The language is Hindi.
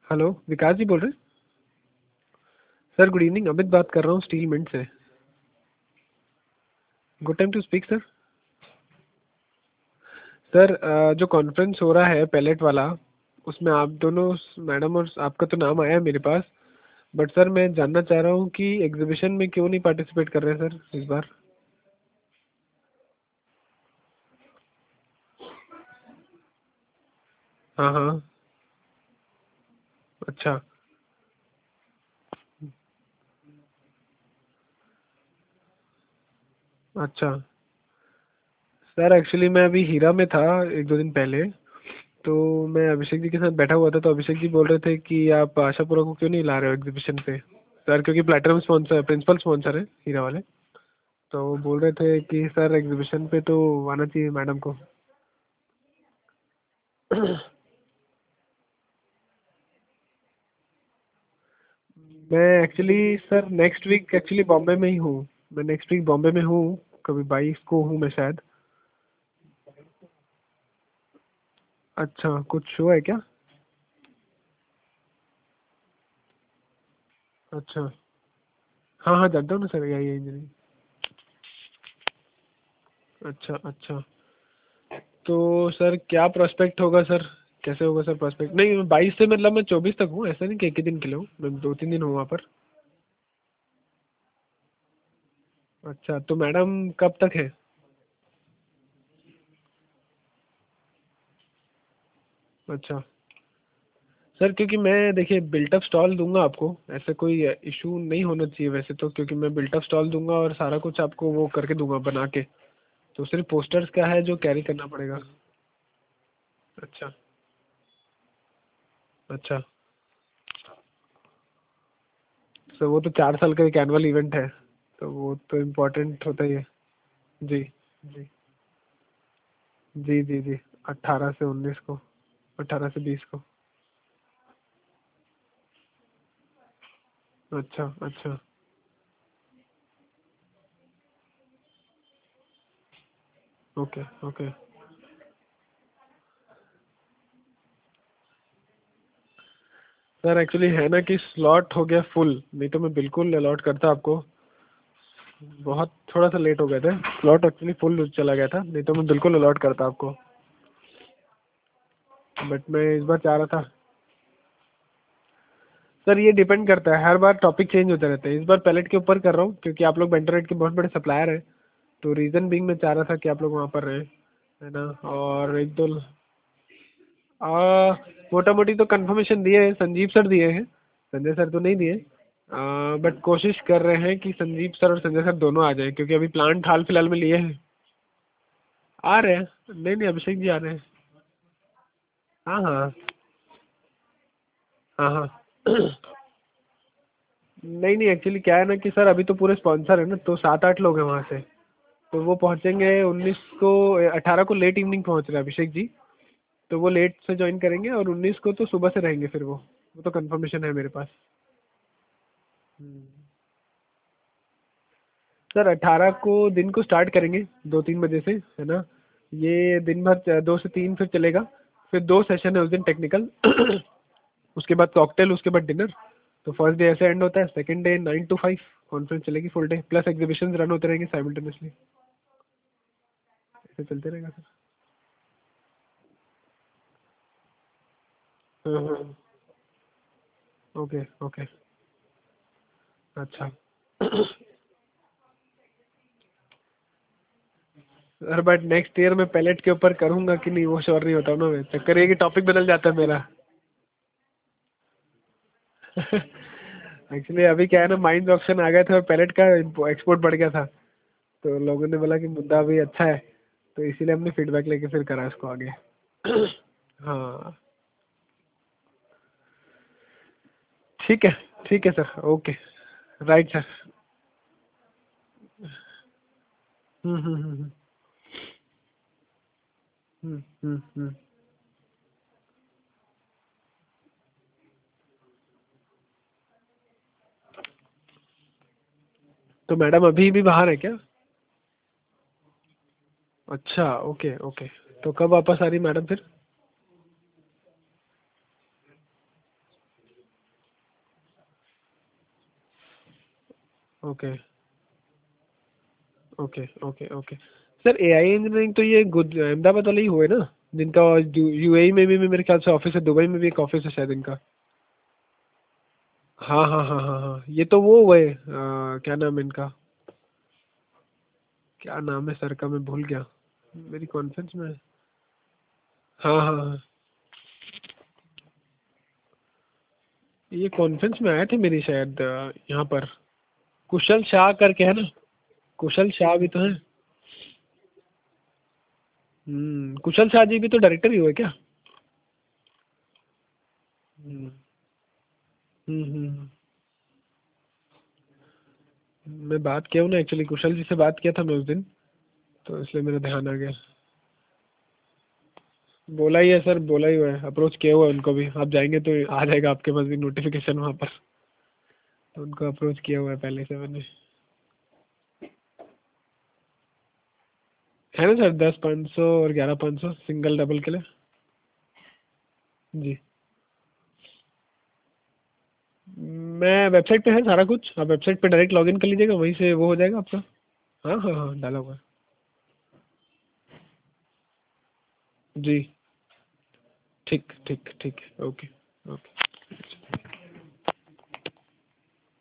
हेलो, विकास जी बोल रहे हैं? सर गुड इवनिंग, अमित बात कर रहा हूँ स्टील मिंट से। Good time to speak sir. Sir जो कॉन्फ्रेंस हो रहा है पैलेट वाला, उसमें आप दोनों मैडम और आपका तो नाम आया है मेरे पास। बट सर मैं जानना चाह रहा हूँ कि एग्जीबिशन में क्यों नहीं पार्टिसिपेट कर रहे हैं सर इस बार। हाँ हाँ। अच्छा अच्छा। सर एक्चुअली मैं अभी हीरा में था एक दो दिन पहले, तो मैं अभिषेक जी के साथ बैठा हुआ था, तो अभिषेक जी बोल रहे थे कि आप आशापुरा को क्यों नहीं ला रहे हो एग्जीबिशन पे सर, क्योंकि प्लेटिनम स्पॉन्सर प्रिंसिपल स्पॉन्सर है हीरा वाले। तो वो बोल रहे थे कि सर एग्जीबिशन पे तो आना चाहिए मैडम को। मैं actually sir next week actually Bombay में ही हूँ। मैं नेक्स्ट वीक बॉम्बे में हूँ, कभी 22 को हूँ मैं शायद। अच्छा, कुछ शो है क्या? अच्छा। हाँ हाँ जानता हूँ ना सर, यही इंजीनियरिंग। अच्छा अच्छा। तो सर क्या प्रोस्पेक्ट होगा सर? कैसे होगा सर प्रोस्पेक्ट? नहीं 22 से मतलब मैं 24 तक हूँ, ऐसा नहीं कि एक ही दिन के लिए हूँ, मैं 2-3 दिन हूँ वहाँ पर। अच्छा, तो मैडम कब तक है? अच्छा सर, क्योंकि मैं देखिए बिल्टअप स्टॉल दूंगा आपको, ऐसा कोई इशू नहीं होना चाहिए वैसे तो, क्योंकि मैं बिल्टअप स्टॉल दूंगा और सारा कुछ आपको वो करके दूंगा बना के। तो सिर्फ पोस्टर्स का है जो कैरी करना पड़ेगा। अच्छा अच्छा। सर वो तो 4 साल का एक एनुअल इवेंट है, तो वो तो इम्पोर्टेंट होता ही है। जी जी जी जी जी। 18 से 19 को, 18 से 20 को। अच्छा अच्छा। Okay okay. सर एक्चुअली है ना कि स्लॉट हो गया फुल, नहीं तो मैं बिल्कुल अलॉट करता आपको। बहुत थोड़ा सा लेट हो गए थे, स्लॉट एक्चुअली फुल चला गया था, नहीं तो मैं बिल्कुल अलॉट करता आपको। बट मैं इस बार चाह रहा था। सर ये डिपेंड करता है, हर बार टॉपिक चेंज होते रहते हैं। इस बार पैलेट के ऊपर कर रहा हूँ क्योंकि आप लोग बेंटोरेट के बहुत बड़े सप्लायर हैं। तो रीज़न बिंग मैं चाह रहा था कि आप लोग वहाँ पर रहें, है ना। और एक दो मोटा मोटी तो कंफर्मेशन दिए हैं, संजीव सर दिए हैं, संजय सर तो नहीं दिए। बट कोशिश कर रहे हैं कि संजीव सर और संजय सर दोनों आ जाएं, क्योंकि अभी प्लांट हाल फिलहाल में लिए हैं। आ रहे हैं। नहीं नहीं, अभिषेक जी आ रहे हैं। हाँ हाँ। हाँ हाँ। नहीं नहीं, एक्चुअली क्या है ना कि सर अभी तो पूरे स्पॉन्सर है ना, तो 7-8 लोग हैं वहाँ से। तो वो पहुँचेंगे 19 को, 18 को लेट इवनिंग पहुँच रहे हैं अभिषेक जी। तो वो लेट से ज्वाइन करेंगे और 19 को तो सुबह से रहेंगे फिर वो तो कंफर्मेशन है मेरे पास। हम्म। सर 18 को दिन को स्टार्ट करेंगे 2-3 बजे से, है ना। ये दिन भर 2 से 3 फिर चलेगा। फिर 2 सेशन है उस दिन टेक्निकल। उसके बाद कॉकटेल, उसके बाद डिनर। तो फर्स्ट डे ऐसे एंड होता है, सेकंड डे 9 to 5 कॉन्फ्रेंस चलेगी full day, plus exhibition run होते रहेंगे साइमल्टेनियसली। ऐसे चलते रहेगा सर। हाँ हाँ। Okay okay. अच्छा। सर बट नेक्स्ट ईयर मैं पैलेट के ऊपर करूंगा कि नहीं वो श्योर नहीं होता हूँ ना मैं, चक्कर ये कि टॉपिक बदल जाता है मेरा। एक्चुअली अभी क्या है ना, माइंस ऑप्शन आ गए थे और पैलेट का एक्सपोर्ट बढ़ गया था। तो लोगों ने बोला कि मुद्दा भी अच्छा है, तो इसीलिए हमने फीडबैक लेके फिर करा इसको आगे। हाँ। ठीक है। ठीक है sir, okay. Right sir. Hmm. Hmm. तो मैडम अभी भी बाहर है क्या? अच्छा ओके ओके। तो कब वापस आ रही मैडम फिर? Okay okay okay okay. Sir AI engineering तो ये अहमदाबाद वाले ही हुए ना, जिनका यूएई में भी मेरे ख्याल से ऑफिस है, दुबई में भी एक ऑफिस है शायद इनका। हाँ हाँ हाँ हाँ हाँ, ये तो वो हुए क्या नाम है इनका, क्या नाम है सर का, मैं भूल गया, मेरी कॉन्फ्रेंस में है। हाँ हाँ हाँ, ये कॉन्फ्रेंस में आए थे मेरी शायद यहाँ पर। कुशल शाह करके है ना, कुशल शाह भी तो है। कुशल शाह जी भी तो डायरेक्टर ही हुए क्या? हम्म हम्म। मैं बात किया हूँ ना एक्चुअली, कुशल जी से बात किया था मैं उस दिन, तो इसलिए मेरा ध्यान आ गया। बोला ही है सर, बोला ही हुआ है, अप्रोच किया हुआ है उनको भी, आप जाएंगे तो आ जाएगा आपके पास भी नोटिफिकेशन वहाँ पर। तो उनको अप्रोच किया हुआ है पहले से मैंने। है ना सर, 10 500 और 11 500 सिंगल डबल के लिए। जी। मैं वेबसाइट पे है सारा कुछ, आप वेबसाइट पे डायरेक्ट लॉगिन कर लीजिएगा, वहीं से वो हो जाएगा आपका। हाँ हाँ हाँ, डाला हुआ है। जी। ठीक ठीक ठीक है, ओके। ओके।